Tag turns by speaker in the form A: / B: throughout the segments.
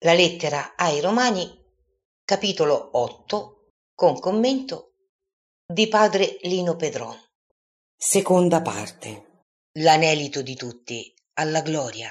A: La lettera ai Romani, capitolo 8, con commento di padre Lino Pedron.
B: Seconda parte.
A: L'anelito di tutti alla gloria.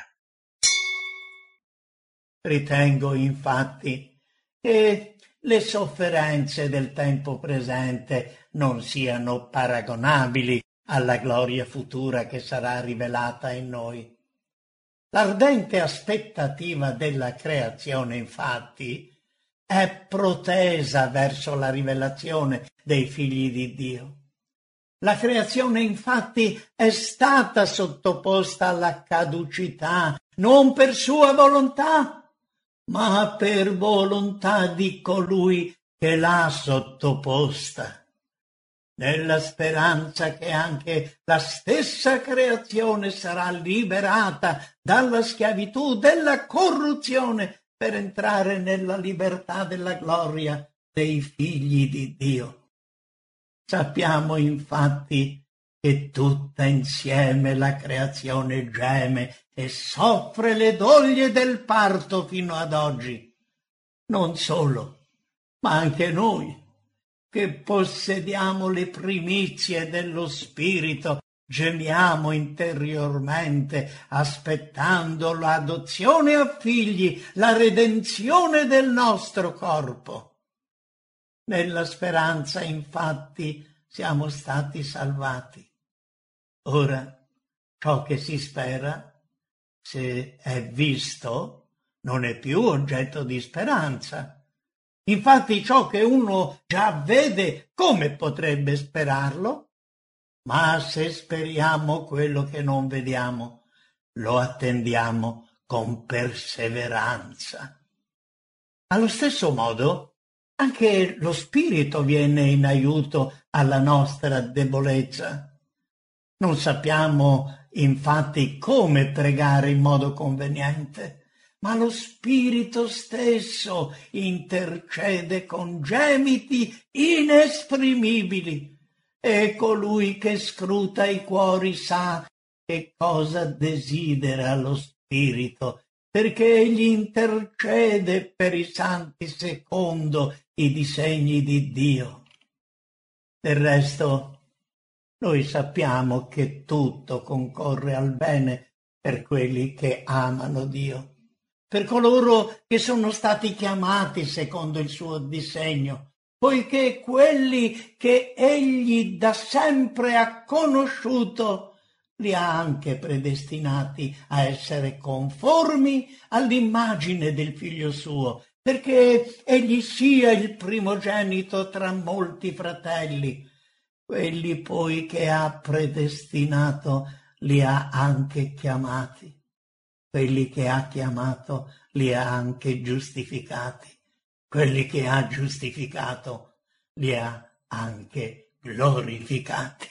C: Ritengo infatti che le sofferenze del tempo presente non siano paragonabili alla gloria futura che sarà rivelata in noi. L'ardente aspettativa della creazione, infatti, è protesa verso la rivelazione dei figli di Dio. La creazione, infatti, è stata sottoposta alla caducità, non per sua volontà, ma per volontà di colui che l'ha sottoposta, nella speranza che anche la stessa creazione sarà liberata dalla schiavitù della corruzione per entrare nella libertà della gloria dei figli di Dio. Sappiamo infatti che tutta insieme la creazione geme e soffre le doglie del parto fino ad oggi. Non solo, ma anche noi, che possediamo le primizie dello Spirito, gemiamo interiormente aspettando l'adozione a figli, la redenzione del nostro corpo. Nella speranza, infatti, siamo stati salvati. Ora, ciò che si spera, se è visto, non è più oggetto di speranza. Infatti, ciò che uno già vede, come potrebbe sperarlo? Ma se speriamo quello che non vediamo, lo attendiamo con perseveranza. Allo stesso modo, anche lo Spirito viene in aiuto alla nostra debolezza. Non sappiamo infatti come pregare in modo conveniente, ma lo Spirito stesso intercede con gemiti inesprimibili e colui che scruta i cuori sa che cosa desidera lo Spirito, perché egli intercede per i santi secondo i disegni di Dio. Del resto, noi sappiamo che tutto concorre al bene per quelli che amano Dio, per coloro che sono stati chiamati secondo il suo disegno, poiché quelli che egli da sempre ha conosciuto li ha anche predestinati a essere conformi all'immagine del figlio suo, perché egli sia il primogenito tra molti fratelli. Quelli poi che ha predestinato li ha anche chiamati, quelli che ha chiamato li ha anche giustificati, quelli che ha giustificato li ha anche glorificati.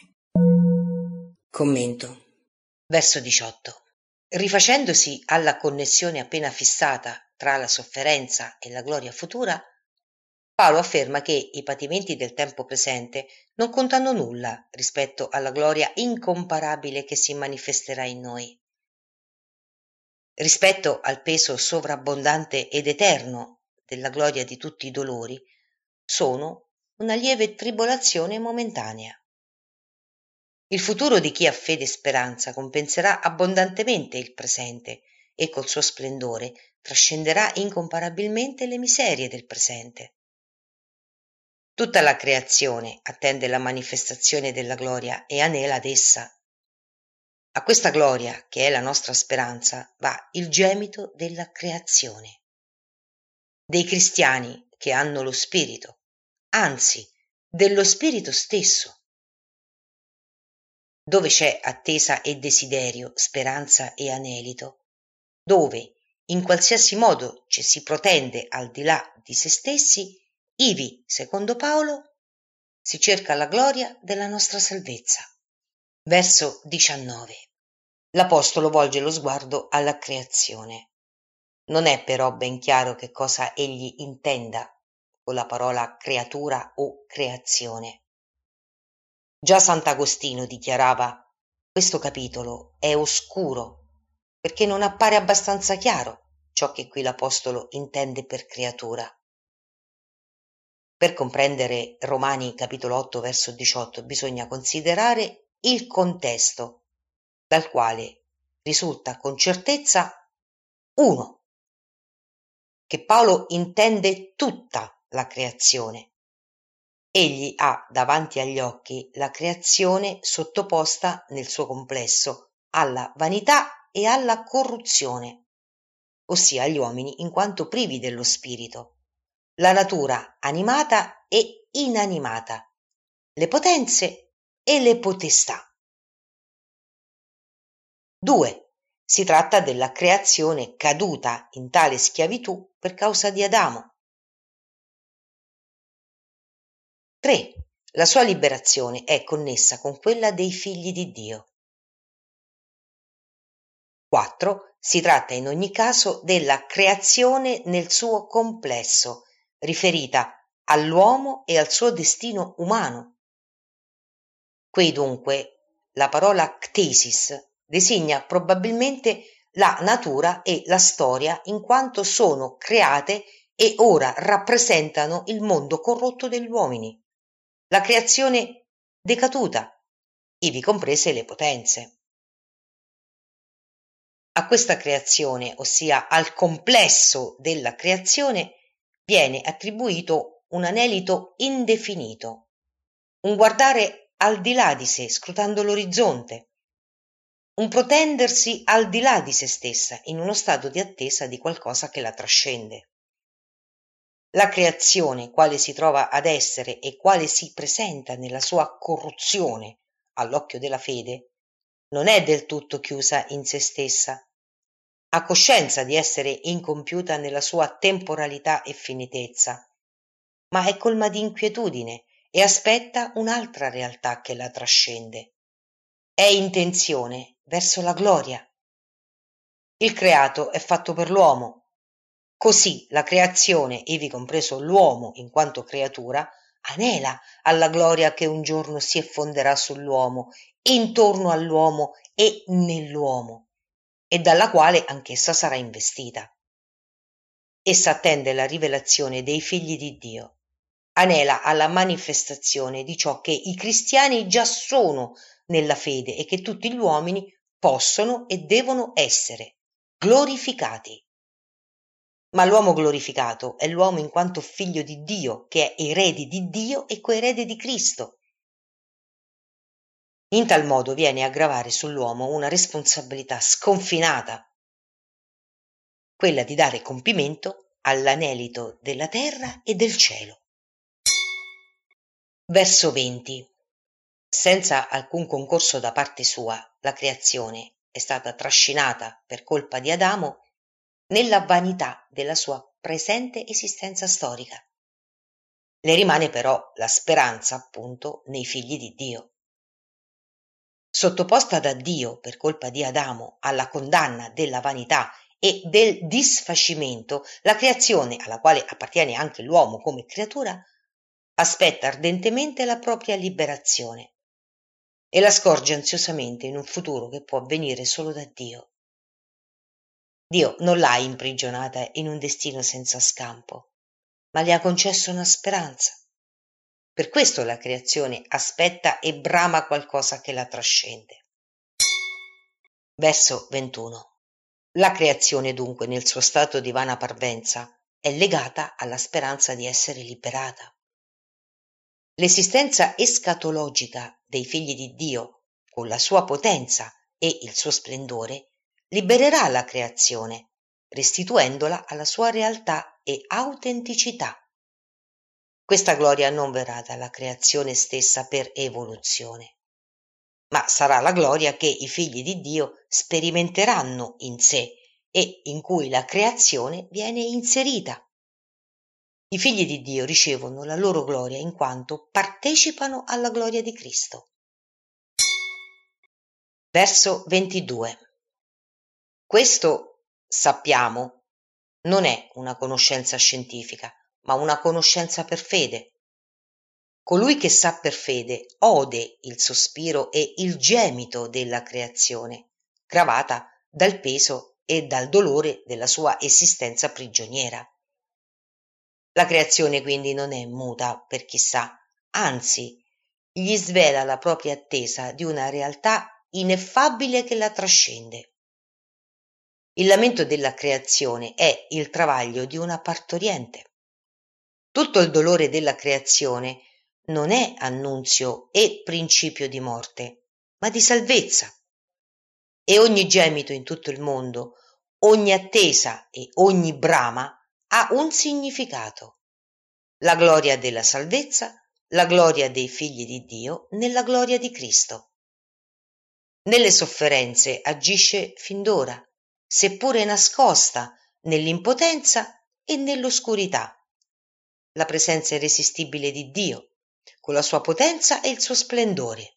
B: Commento.
A: Verso 18. Rifacendosi alla connessione appena fissata tra la sofferenza e la gloria futura, Paolo afferma che i patimenti del tempo presente non contano nulla rispetto alla gloria incomparabile che si manifesterà in noi. Rispetto al peso sovrabbondante ed eterno della gloria di tutti i dolori, sono una lieve tribolazione momentanea. Il futuro di chi ha fede e speranza compenserà abbondantemente il presente e col suo splendore trascenderà incomparabilmente le miserie del presente. Tutta la creazione attende la manifestazione della gloria e anela ad essa. A questa gloria, che è la nostra speranza, va il gemito della creazione. Dei cristiani che hanno lo Spirito, anzi, dello Spirito stesso. Dove c'è attesa e desiderio, speranza e anelito, dove in qualsiasi modo ci si protende al di là di se stessi, ivi, secondo Paolo, si cerca la gloria della nostra salvezza. Verso 19. L'Apostolo volge lo sguardo alla creazione. Non è però ben chiaro che cosa egli intenda con la parola creatura o creazione. Già Sant'Agostino dichiarava: questo capitolo è oscuro perché non appare abbastanza chiaro ciò che qui l'Apostolo intende per creatura. Per comprendere Romani capitolo 8 verso 18 bisogna considerare il contesto dal quale risulta con certezza 1. Che Paolo intende tutta la creazione. Egli ha davanti agli occhi la creazione sottoposta nel suo complesso alla vanità e alla corruzione, ossia gli uomini in quanto privi dello spirito, la natura animata e inanimata, le potenze e le potestà. 2. Si tratta della creazione caduta in tale schiavitù per causa di Adamo. 3. La sua liberazione è connessa con quella dei figli di Dio. 4. Si tratta in ogni caso della creazione nel suo complesso, riferita all'uomo e al suo destino umano. Qui dunque la parola ctesis designa probabilmente la natura e la storia in quanto sono create e ora rappresentano il mondo corrotto degli uomini, la creazione decaduta, ivi comprese le potenze. A questa creazione, ossia al complesso della creazione, viene attribuito un anelito indefinito, un guardare al di là di sé, scrutando l'orizzonte, un protendersi al di là di se stessa, in uno stato di attesa di qualcosa che la trascende. La creazione, quale si trova ad essere e quale si presenta nella sua corruzione all'occhio della fede, non è del tutto chiusa in se stessa. Ha coscienza di essere incompiuta nella sua temporalità e finitezza, ma è colma di inquietudine e aspetta un'altra realtà che la trascende. È in tensione verso la gloria. Il creato è fatto per l'uomo. Così la creazione, ivi compreso l'uomo in quanto creatura, anela alla gloria che un giorno si effonderà sull'uomo, intorno all'uomo e nell'uomo, e dalla quale anch'essa sarà investita. Essa attende la rivelazione dei figli di Dio, anela alla manifestazione di ciò che i cristiani già sono nella fede e che tutti gli uomini possono e devono essere glorificati. Ma l'uomo glorificato è l'uomo in quanto figlio di Dio, che è erede di Dio e coerede di Cristo. In tal modo viene a gravare sull'uomo una responsabilità sconfinata, quella di dare compimento all'anelito della terra e del cielo. Verso 20. Senza alcun concorso da parte sua, la creazione è stata trascinata per colpa di Adamo nella vanità della sua presente esistenza storica. Le rimane però la speranza, appunto, nei figli di Dio. Sottoposta da Dio per colpa di Adamo alla condanna della vanità e del disfacimento, la creazione, alla quale appartiene anche l'uomo come creatura, aspetta ardentemente la propria liberazione e la scorge ansiosamente in un futuro che può avvenire solo da Dio. Dio non l'ha imprigionata in un destino senza scampo, ma le ha concesso una speranza. Per questo la creazione aspetta e brama qualcosa che la trascende. Verso 21. La creazione dunque nel suo stato di vana parvenza è legata alla speranza di essere liberata. L'esistenza escatologica dei figli di Dio, con la sua potenza e il suo splendore, libererà la creazione, restituendola alla sua realtà e autenticità. Questa gloria non verrà dalla creazione stessa per evoluzione, ma sarà la gloria che i figli di Dio sperimenteranno in sé e in cui la creazione viene inserita. I figli di Dio ricevono la loro gloria in quanto partecipano alla gloria di Cristo. Verso 22. Questo, sappiamo, non è una conoscenza scientifica, ma una conoscenza per fede. Colui che sa per fede ode il sospiro e il gemito della creazione, gravata dal peso e dal dolore della sua esistenza prigioniera. La creazione quindi non è muta per chissà, anzi, gli svela la propria attesa di una realtà ineffabile che la trascende. Il lamento della creazione è il travaglio di una partoriente. Tutto il dolore della creazione non è annunzio e principio di morte, ma di salvezza. E ogni gemito in tutto il mondo, ogni attesa e ogni brama ha un significato. La gloria della salvezza, la gloria dei figli di Dio nella gloria di Cristo. Nelle sofferenze agisce fin d'ora, seppure nascosta nell'impotenza e nell'oscurità, la presenza irresistibile di Dio, con la sua potenza e il suo splendore.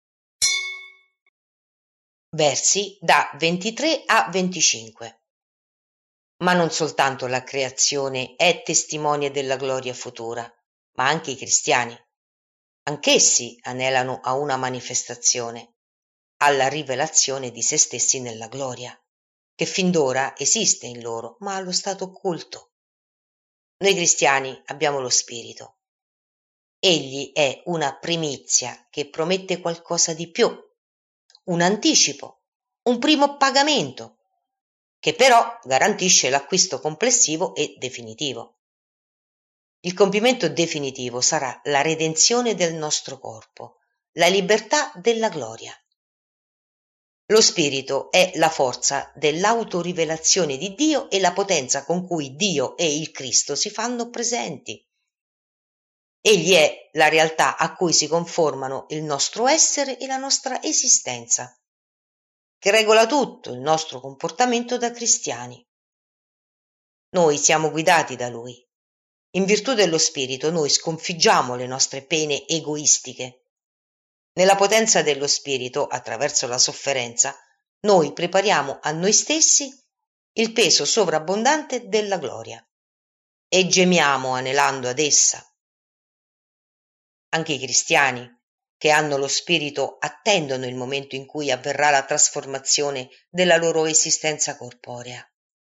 A: Versi da 23 a 25. Ma non soltanto la creazione è testimone della gloria futura, ma anche i cristiani. Anch'essi anelano a una manifestazione, alla rivelazione di se stessi nella gloria, che fin d'ora esiste in loro, ma allo stato occulto. Noi cristiani abbiamo lo Spirito. Egli è una primizia che promette qualcosa di più, un anticipo, un primo pagamento, che però garantisce l'acquisto complessivo e definitivo. Il compimento definitivo sarà la redenzione del nostro corpo, la libertà della gloria. Lo Spirito è la forza dell'autorivelazione di Dio e la potenza con cui Dio e il Cristo si fanno presenti. Egli è la realtà a cui si conformano il nostro essere e la nostra esistenza, che regola tutto il nostro comportamento da cristiani. Noi siamo guidati da Lui. In virtù dello Spirito noi sconfiggiamo le nostre pene egoistiche. Nella potenza dello Spirito, attraverso la sofferenza, noi prepariamo a noi stessi il peso sovrabbondante della gloria e gemiamo anelando ad essa. Anche i cristiani, che hanno lo Spirito, attendono il momento in cui avverrà la trasformazione della loro esistenza corporea.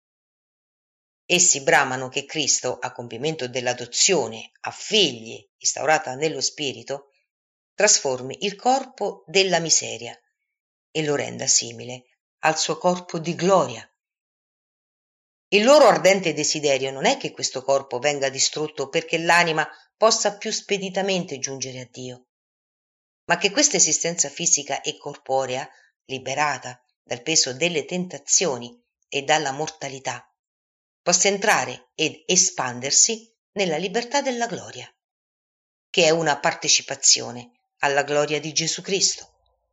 A: Essi bramano che Cristo, a compimento dell'adozione a figli instaurata nello Spirito, trasformi il corpo della miseria e lo renda simile al suo corpo di gloria. Il loro ardente desiderio non è che questo corpo venga distrutto perché l'anima possa più speditamente giungere a Dio, ma che questa esistenza fisica e corporea, liberata dal peso delle tentazioni e dalla mortalità, possa entrare ed espandersi nella libertà della gloria, che è una partecipazione alla gloria di Gesù Cristo.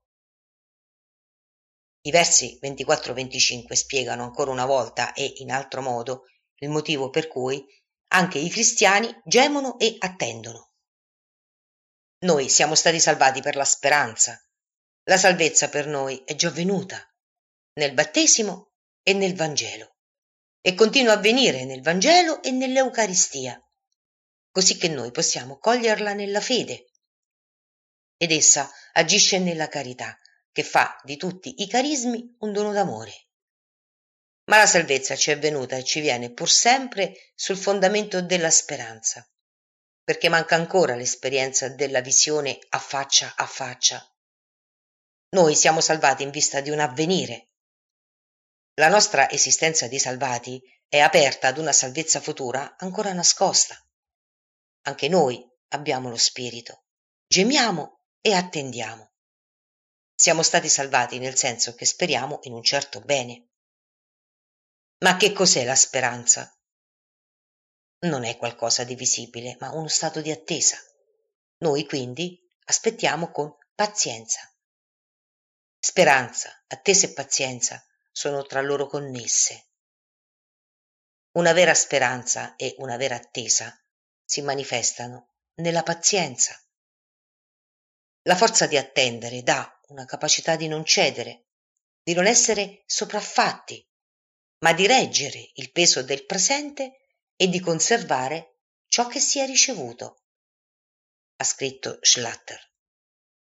A: I versi 24-25 spiegano ancora una volta e in altro modo il motivo per cui anche i cristiani gemono e attendono. Noi siamo stati salvati per la speranza. La salvezza per noi è già venuta nel battesimo e nel Vangelo e continua a avvenire nel Vangelo e nell'Eucaristia, così che noi possiamo coglierla nella fede. Ed essa agisce nella carità, che fa di tutti i carismi un dono d'amore. Ma la salvezza ci è venuta e ci viene pur sempre sul fondamento della speranza, perché manca ancora l'esperienza della visione a faccia a faccia. Noi siamo salvati in vista di un avvenire. La nostra esistenza di salvati è aperta ad una salvezza futura ancora nascosta. Anche noi abbiamo lo Spirito, gemiamo e attendiamo. Siamo stati salvati nel senso che speriamo in un certo bene. Ma che cos'è la speranza? Non è qualcosa di visibile, ma uno stato di attesa. Noi quindi aspettiamo con pazienza. Speranza, attesa e pazienza sono tra loro connesse. Una vera speranza e una vera attesa si manifestano nella pazienza. La forza di attendere dà una capacità di non cedere, di non essere sopraffatti, ma di reggere il peso del presente e di conservare ciò che si è ricevuto, ha scritto Schlatter.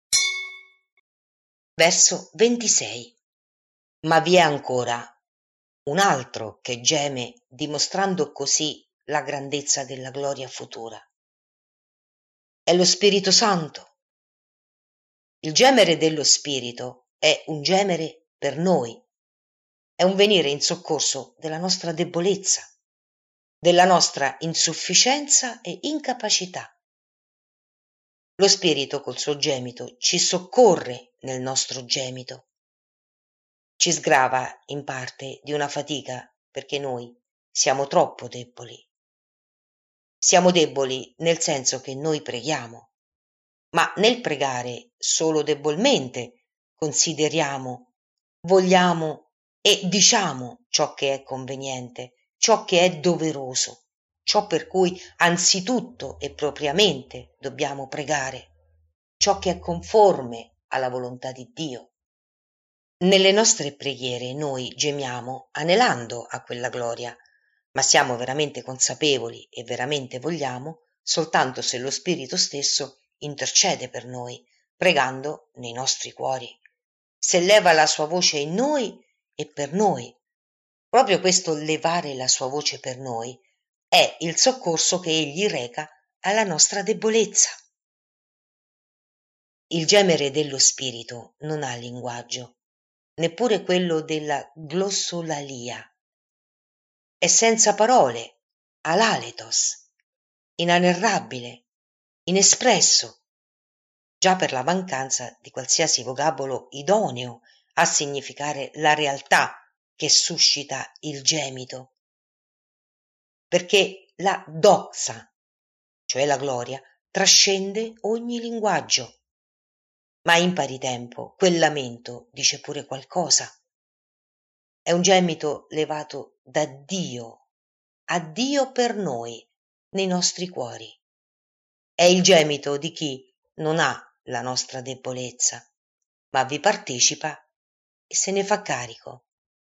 A: Verso 26. Ma vi è ancora un altro che geme, dimostrando così la grandezza della gloria futura. È lo Spirito Santo. Il gemere dello Spirito è un gemere per noi, è un venire in soccorso della nostra debolezza, della nostra insufficienza e incapacità. Lo Spirito col suo gemito ci soccorre nel nostro gemito, ci sgrava in parte di una fatica perché noi siamo troppo deboli. Siamo deboli nel senso che noi preghiamo, ma nel pregare solo debolmente consideriamo, vogliamo e diciamo ciò che è conveniente, ciò che è doveroso, ciò per cui anzitutto e propriamente dobbiamo pregare, ciò che è conforme alla volontà di Dio. Nelle nostre preghiere noi gemiamo anelando a quella gloria, ma siamo veramente consapevoli e veramente vogliamo soltanto se lo Spirito stesso intercede per noi, pregando nei nostri cuori, se leva la sua voce in noi e per noi. Proprio questo levare la sua voce per noi è il soccorso che egli reca alla nostra debolezza. Il gemere dello Spirito non ha linguaggio, neppure quello della glossolalia. È senza parole, alaletos, inanerrabile, inespresso, già per la mancanza di qualsiasi vocabolo idoneo a significare la realtà che suscita il gemito. Perché la doxa, cioè la gloria, trascende ogni linguaggio. Ma in pari tempo quel lamento dice pure qualcosa. È un gemito levato da Dio, a Dio per noi, nei nostri cuori. È il gemito di chi non ha la nostra debolezza, ma vi partecipa e se ne fa carico.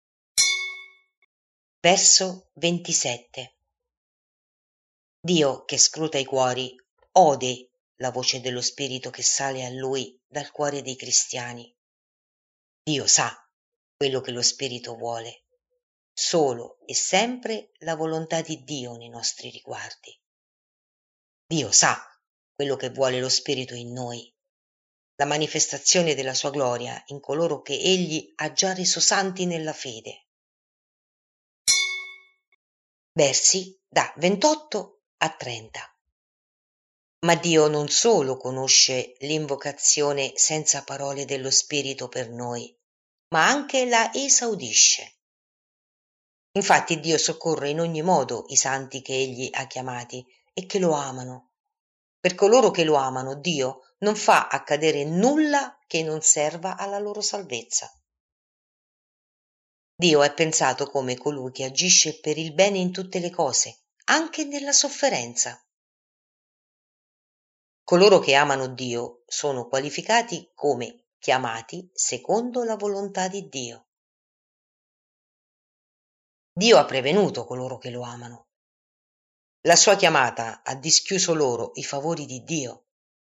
A: Verso 27. Dio che scruta i cuori ode la voce dello Spirito che sale a Lui dal cuore dei cristiani. Dio sa quello che lo Spirito vuole, solo e sempre la volontà di Dio nei nostri riguardi. Dio sa quello che vuole lo Spirito in noi, la manifestazione della sua gloria in coloro che Egli ha già reso santi nella fede. Versi da 28 a 30. Ma Dio non solo conosce l'invocazione senza parole dello Spirito per noi, ma anche la esaudisce. Infatti Dio soccorre in ogni modo i santi che Egli ha chiamati e che lo amano. Per coloro che lo amano, Dio non fa accadere nulla che non serva alla loro salvezza. Dio è pensato come colui che agisce per il bene in tutte le cose, anche nella sofferenza. Coloro che amano Dio sono qualificati come chiamati secondo la volontà di Dio. Dio ha prevenuto coloro che lo amano. La sua chiamata ha dischiuso loro i favori di Dio.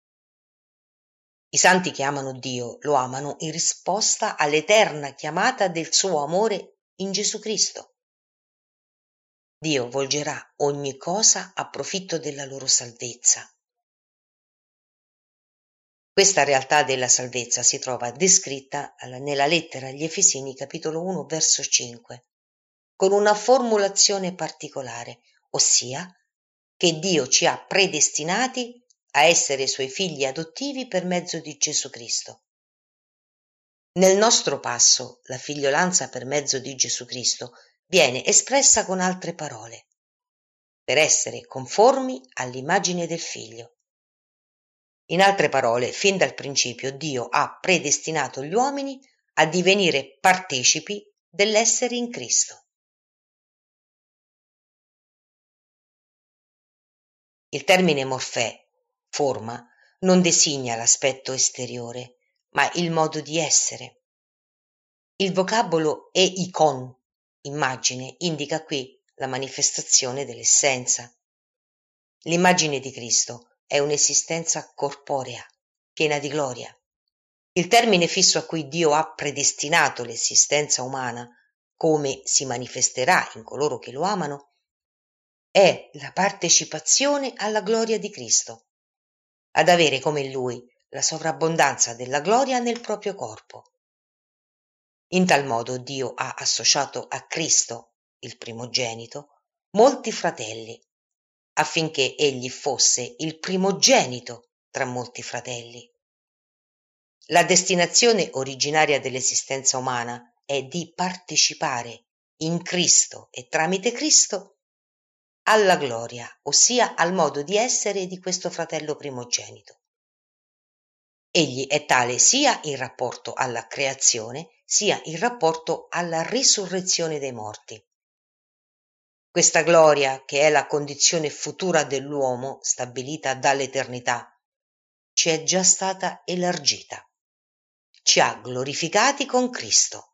A: I santi che amano Dio lo amano in risposta all'eterna chiamata del suo amore in Gesù Cristo. Dio volgerà ogni cosa a profitto della loro salvezza. Questa realtà della salvezza si trova descritta nella lettera agli Efesini capitolo 1 verso 5, con una formulazione particolare, ossia che Dio ci ha predestinati a essere suoi figli adottivi per mezzo di Gesù Cristo. Nel nostro passo, la figliolanza per mezzo di Gesù Cristo viene espressa con altre parole, per essere conformi all'immagine del Figlio. In altre parole, fin dal principio Dio ha predestinato gli uomini a divenire partecipi dell'essere in Cristo. Il termine morfè, forma, non designa l'aspetto esteriore, ma il modo di essere. Il vocabolo eikon, immagine, indica qui la manifestazione dell'essenza. L'immagine di Cristo è un'esistenza corporea, piena di gloria. Il termine fisso a cui Dio ha predestinato l'esistenza umana come si manifesterà in coloro che lo amano, è la partecipazione alla gloria di Cristo, ad avere come Lui la sovrabbondanza della gloria nel proprio corpo. In tal modo Dio ha associato a Cristo, il primogenito, molti fratelli, affinché egli fosse il primogenito tra molti fratelli. La destinazione originaria dell'esistenza umana è di partecipare in Cristo e tramite Cristo alla gloria, ossia al modo di essere di questo fratello primogenito. Egli è tale sia in rapporto alla creazione, sia in rapporto alla risurrezione dei morti. Questa gloria, che è la condizione futura dell'uomo, stabilita dall'eternità, ci è già stata elargita. Ci ha glorificati con Cristo.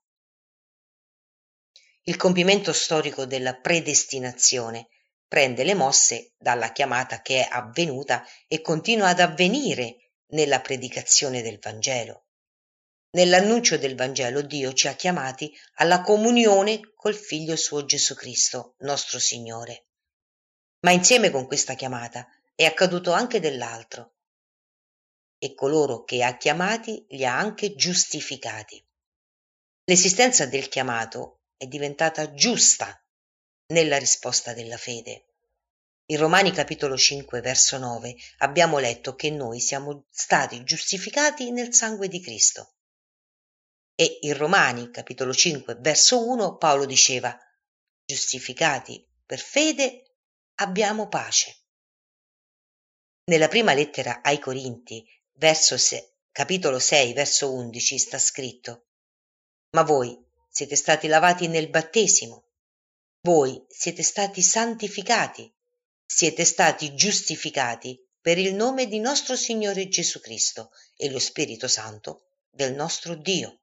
A: Il compimento storico della predestinazione prende le mosse dalla chiamata che è avvenuta e continua ad avvenire nella predicazione del Vangelo. Nell'annuncio del Vangelo Dio ci ha chiamati alla comunione col Figlio suo Gesù Cristo, nostro Signore. Ma insieme con questa chiamata è accaduto anche dell'altro. E coloro che ha chiamati li ha anche giustificati. L'esistenza del chiamato è diventata giusta nella risposta della fede. In Romani capitolo 5 verso 9 abbiamo letto che noi siamo stati giustificati nel sangue di Cristo. E in Romani capitolo 5 verso 1 Paolo diceva: giustificati per fede abbiamo pace. Nella prima lettera ai Corinti capitolo 6 verso 11 sta scritto: ma voi siete stati lavati nel battesimo, voi siete stati santificati, siete stati giustificati per il nome di nostro Signore Gesù Cristo e lo Spirito Santo del nostro Dio.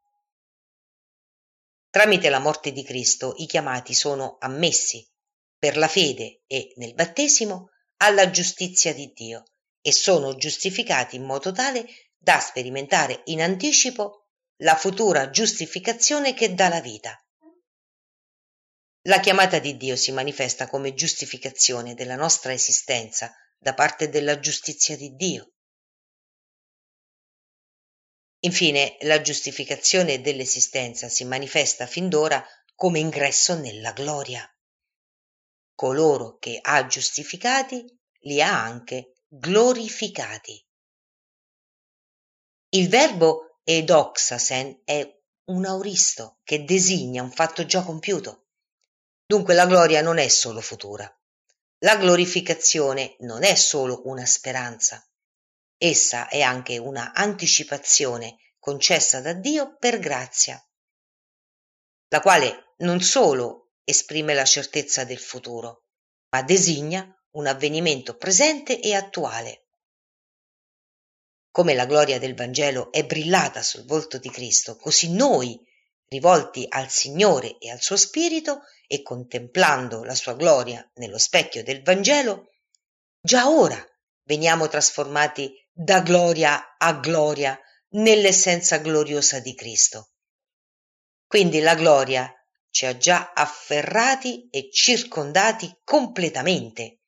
A: Tramite la morte di Cristo i chiamati sono ammessi per la fede e nel battesimo alla giustizia di Dio e sono giustificati in modo tale da sperimentare in anticipo la futura giustificazione che dà la vita. La chiamata di Dio si manifesta come giustificazione della nostra esistenza da parte della giustizia di Dio. Infine, la giustificazione dell'esistenza si manifesta fin d'ora come ingresso nella gloria. Coloro che ha giustificati li ha anche glorificati. Il verbo edoxasen è un auristo che designa un fatto già compiuto. Dunque la gloria non è solo futura. La glorificazione non è solo una speranza. Essa è anche una anticipazione concessa da Dio per grazia, la quale non solo esprime la certezza del futuro, ma designa un avvenimento presente e attuale. Come la gloria del Vangelo è brillata sul volto di Cristo, così noi, rivolti al Signore e al suo Spirito e contemplando la sua gloria nello specchio del Vangelo, già ora veniamo trasformati da gloria a gloria nell'essenza gloriosa di Cristo. Quindi la gloria ci ha già afferrati e circondati completamente.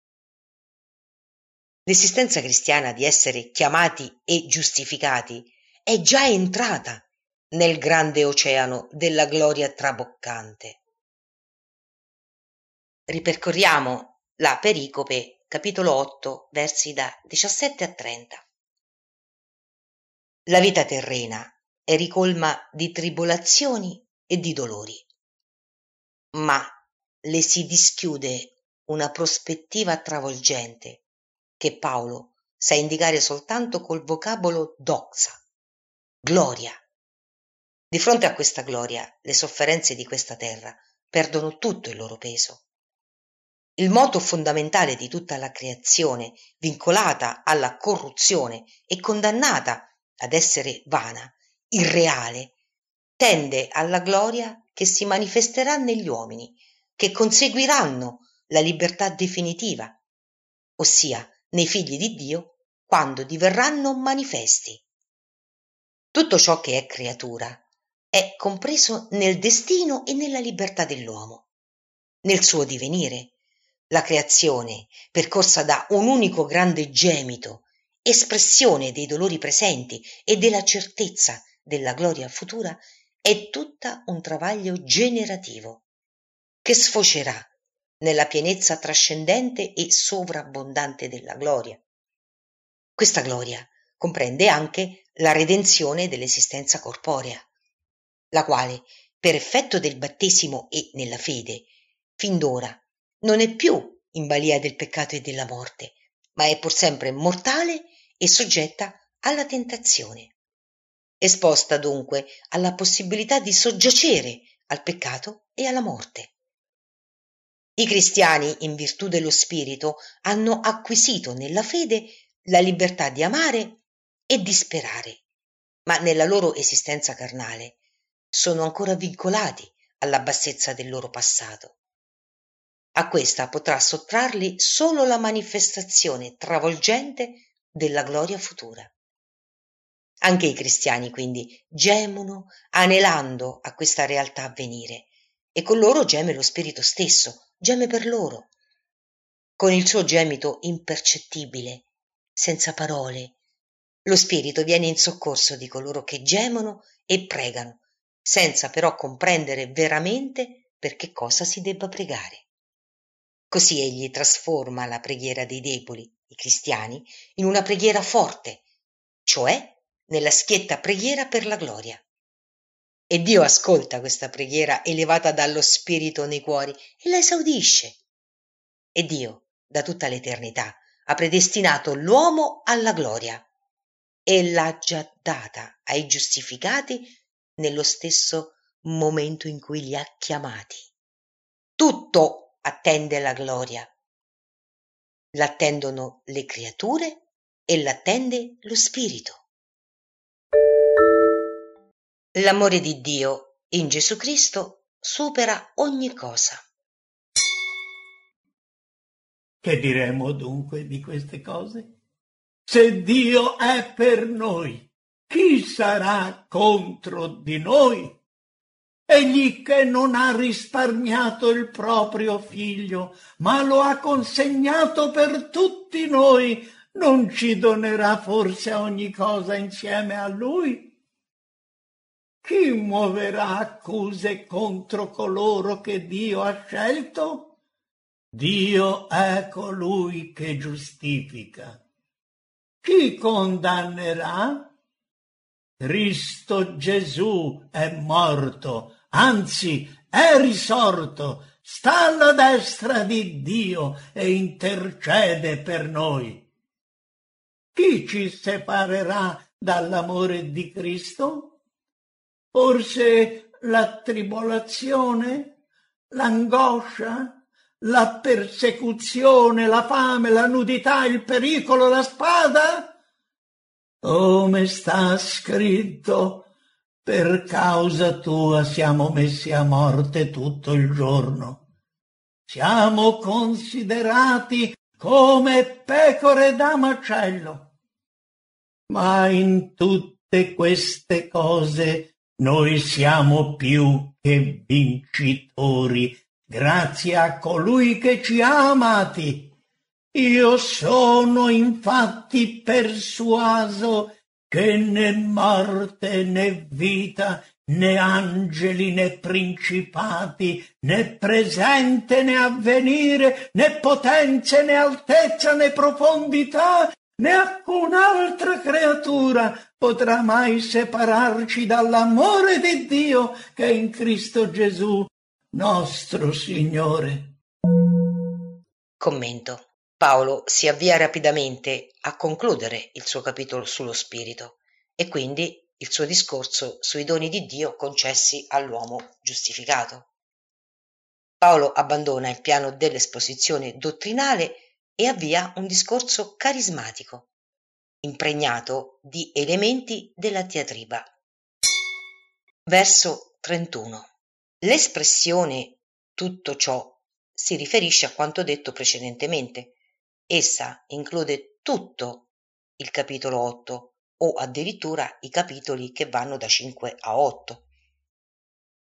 A: L'esistenza cristiana di essere chiamati e giustificati è già entrata nel grande oceano della gloria traboccante. Ripercorriamo la pericope, capitolo 8, versi da 17 a 30. La vita terrena è ricolma di tribolazioni e di dolori, ma le si dischiude una prospettiva travolgente che Paolo sa indicare soltanto col vocabolo doxa, gloria. Di fronte a questa gloria, le sofferenze di questa terra perdono tutto il loro peso. Il moto fondamentale di tutta la creazione, vincolata alla corruzione e condannata ad essere vana, irreale, tende alla gloria che si manifesterà negli uomini, che conseguiranno la libertà definitiva, ossia nei figli di Dio, quando diverranno manifesti. Tutto ciò che è creatura è compreso nel destino e nella libertà dell'uomo, nel suo divenire. La creazione, percorsa da un unico grande gemito, espressione dei dolori presenti e della certezza della gloria futura, è tutta un travaglio generativo che sfocerà nella pienezza trascendente e sovrabbondante della gloria. Questa gloria comprende anche la redenzione dell'esistenza corporea, la quale, per effetto del battesimo e nella fede, fin d'ora non è più in balia del peccato e della morte, ma è pur sempre mortale e soggetta alla tentazione, esposta dunque alla possibilità di soggiacere al peccato e alla morte. I cristiani, in virtù dello Spirito, hanno acquisito nella fede la libertà di amare e di sperare, ma nella loro esistenza carnale sono ancora vincolati alla bassezza del loro passato. A questa potrà sottrarli solo la manifestazione travolgente della gloria futura. Anche i cristiani, quindi, gemono anelando a questa realtà a venire, e con loro geme lo Spirito stesso, geme per loro. Con il suo gemito impercettibile, senza parole, lo Spirito viene in soccorso di coloro che gemono e pregano, senza però comprendere veramente per che cosa si debba pregare. Così egli trasforma la preghiera dei deboli, i cristiani, in una preghiera forte, cioè nella schietta preghiera per la gloria. E Dio ascolta questa preghiera elevata dallo Spirito nei cuori e la esaudisce. E Dio, da tutta l'eternità, ha predestinato l'uomo alla gloria e l'ha già data ai giustificati nello stesso momento in cui li ha chiamati. Tutto attende la gloria. L'attendono le creature e l'attende lo Spirito. L'amore di Dio in Gesù Cristo supera ogni cosa.
C: Che diremo dunque di queste cose? Se Dio è per noi, chi sarà contro di noi? Egli che non ha risparmiato il proprio figlio, ma lo ha consegnato per tutti noi, non ci donerà forse ogni cosa insieme a lui? Chi muoverà accuse contro coloro che Dio ha scelto? Dio è colui che giustifica. Chi condannerà? Cristo Gesù è morto, anzi è risorto, sta alla destra di Dio e intercede per noi. Chi ci separerà dall'amore di Cristo? Forse la tribolazione, l'angoscia, la persecuzione, la fame, la nudità, il pericolo, la spada? Come sta scritto, per causa tua siamo messi a morte tutto il giorno. Siamo considerati come pecore da macello. Ma in tutte queste cose noi siamo più che vincitori, grazie a colui che ci ha amati. Io sono infatti persuaso che né morte né vita, né angeli né principati, né presente né avvenire, né potenze né altezza né profondità, né alcun'altra creatura potrà mai separarci dall'amore di Dio che è in Cristo Gesù, nostro Signore.
A: Commento. Paolo si avvia rapidamente a concludere il suo capitolo sullo Spirito e quindi il suo discorso sui doni di Dio concessi all'uomo giustificato. Paolo abbandona il piano dell'esposizione dottrinale e avvia un discorso carismatico, impregnato di elementi della diatriba. Verso 31. L'espressione tutto ciò si riferisce a quanto detto precedentemente. Essa include tutto il capitolo 8 o addirittura i capitoli che vanno da 5 a 8.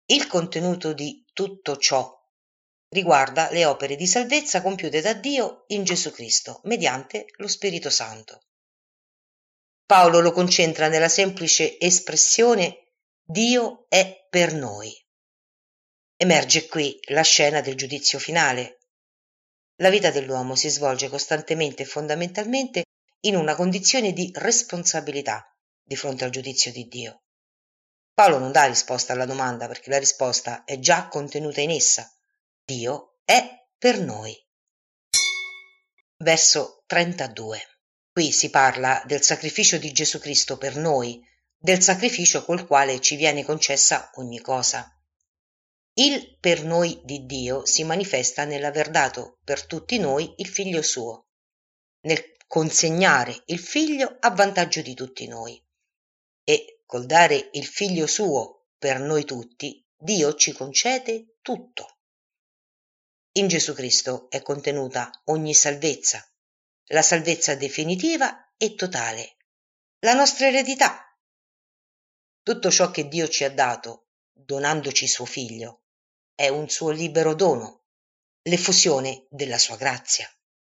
A: Il contenuto di tutto ciò riguarda le opere di salvezza compiute da Dio in Gesù Cristo mediante lo Spirito Santo. Paolo lo concentra nella semplice espressione Dio è per noi. Emerge qui la scena del giudizio finale. La vita dell'uomo si svolge costantemente e fondamentalmente in una condizione di responsabilità di fronte al giudizio di Dio. Paolo non dà risposta alla domanda perché la risposta è già contenuta in essa. Dio è per noi. Verso 32. Qui si parla del sacrificio di Gesù Cristo per noi, del sacrificio col quale ci viene concessa ogni cosa. Il per noi di Dio si manifesta nell'aver dato per tutti noi il Figlio suo, nel consegnare il Figlio a vantaggio di tutti noi. E col dare il Figlio suo per noi tutti, Dio ci concede tutto. In Gesù Cristo è contenuta ogni salvezza, la salvezza definitiva e totale, la nostra eredità. Tutto ciò che Dio ci ha dato, donandoci suo Figlio, è un suo libero dono, l'effusione della sua grazia.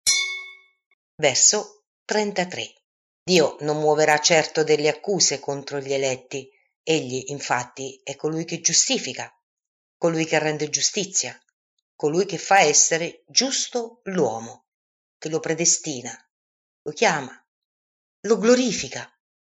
A: Verso 33. Dio non muoverà certo delle accuse contro gli eletti, egli infatti è colui che giustifica, colui che rende giustizia, colui che fa essere giusto l'uomo, che lo predestina, lo chiama, lo glorifica.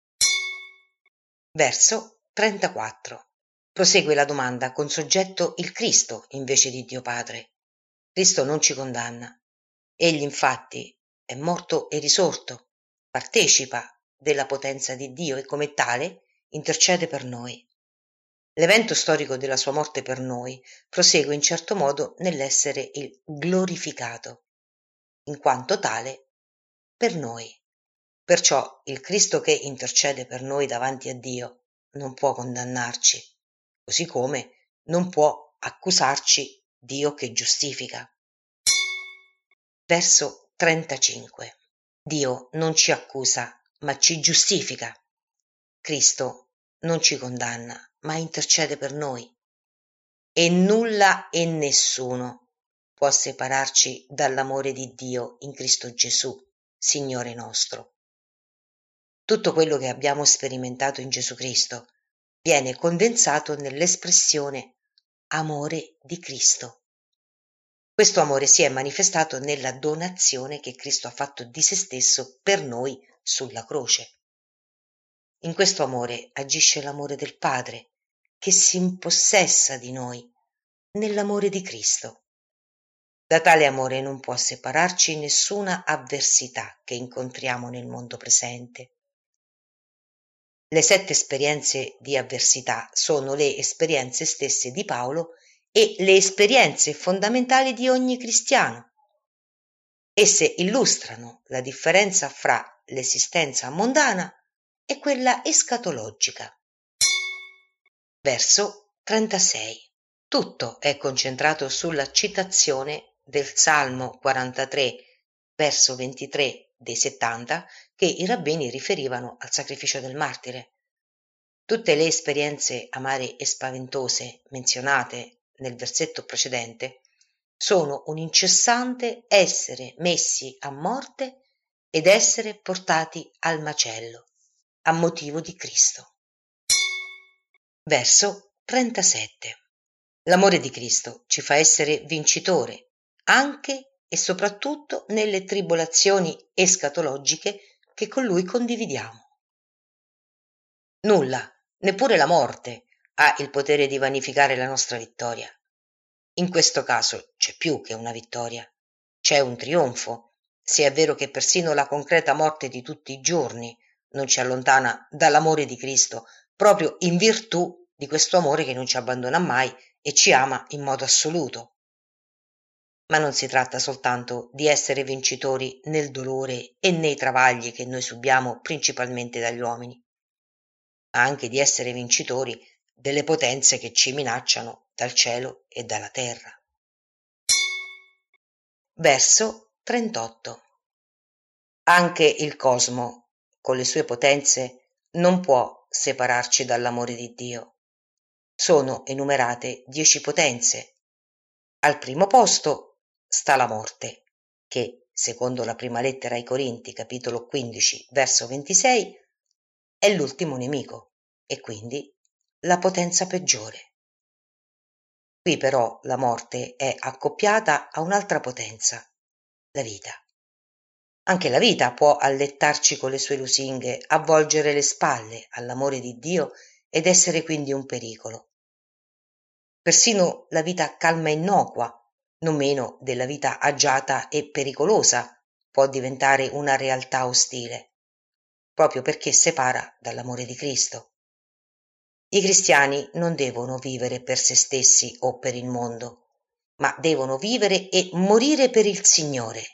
A: Verso 34. Prosegue la domanda con soggetto il Cristo invece di Dio Padre. Cristo non ci condanna. Egli infatti è morto e risorto, partecipa della potenza di Dio e come tale intercede per noi. L'evento storico della sua morte per noi prosegue in certo modo nell'essere il glorificato, in quanto tale per noi. Perciò il Cristo che intercede per noi davanti a Dio non può condannarci, così come non può accusarci Dio che giustifica. Verso 35. Dio non ci accusa, ma ci giustifica. Cristo non ci condanna, ma intercede per noi. E nulla e nessuno può separarci dall'amore di Dio in Cristo Gesù, Signore nostro. Tutto quello che abbiamo sperimentato in Gesù Cristo viene condensato nell'espressione amore di Cristo. Questo amore si è manifestato nella donazione che Cristo ha fatto di se stesso per noi sulla croce. In questo amore agisce l'amore del Padre, che si impossessa di noi nell'amore di Cristo. Da tale amore non può separarci nessuna avversità che incontriamo nel mondo presente. Le 7 esperienze di avversità sono le esperienze stesse di Paolo e le esperienze fondamentali di ogni cristiano. Esse illustrano la differenza fra l'esistenza mondana e quella escatologica. Verso 36. Tutto è concentrato sulla citazione del Salmo 43, verso 23 dei 70, che i rabbini riferivano al sacrificio del martire. Tutte le esperienze amare e spaventose menzionate nel versetto precedente sono un incessante essere messi a morte ed essere portati al macello, a motivo di Cristo. Verso 37. L'amore di Cristo ci fa essere vincitore, anche e soprattutto nelle tribolazioni escatologiche che con Lui condividiamo. Nulla, neppure la morte, ha il potere di vanificare la nostra vittoria. In questo caso c'è più che una vittoria, c'è un trionfo, se è vero che persino la concreta morte di tutti i giorni non ci allontana dall'amore di Cristo, proprio in virtù di questo amore che non ci abbandona mai e ci ama in modo assoluto. Ma non si tratta soltanto di essere vincitori nel dolore e nei travagli che noi subiamo principalmente dagli uomini, ma anche di essere vincitori delle potenze che ci minacciano dal cielo e dalla terra. Verso 38. Anche il cosmo, con le sue potenze, non può separarci dall'amore di Dio. sono enumerate 10 potenze. Al primo posto sta la morte, che, secondo la prima lettera ai Corinti, capitolo 15, verso 26, è l'ultimo nemico e quindi la potenza peggiore. Qui però la morte è accoppiata a un'altra potenza, la vita. Anche la vita può allettarci con le sue lusinghe, avvolgere le spalle all'amore di Dio ed essere quindi un pericolo. Persino la vita calma e innocua, non meno della vita agiata e pericolosa, può diventare una realtà ostile, proprio perché separa dall'amore di Cristo. I cristiani non devono vivere per se stessi o per il mondo, ma devono vivere e morire per il Signore.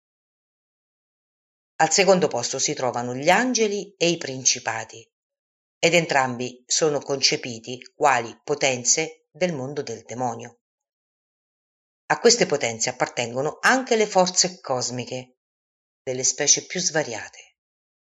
A: Al secondo posto si trovano gli angeli e i principati, ed entrambi sono concepiti quali potenze del mondo del demonio. A queste potenze appartengono anche le forze cosmiche, delle specie più svariate.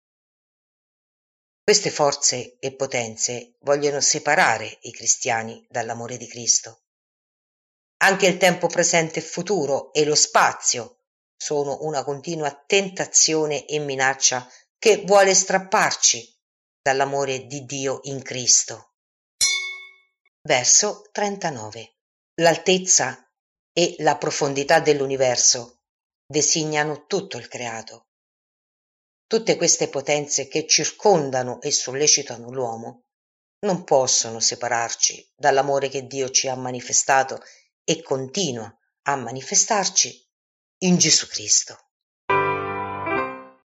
A: Queste forze e potenze vogliono separare i cristiani dall'amore di Cristo. Anche il tempo presente e futuro e lo spazio sono una continua tentazione e minaccia che vuole strapparci dall'amore di Dio in Cristo. Verso 39. L'altezza e la profondità dell'universo designano tutto il creato. Tutte queste potenze che circondano e sollecitano l'uomo non possono separarci dall'amore che Dio ci ha manifestato e continua a manifestarci in Gesù Cristo.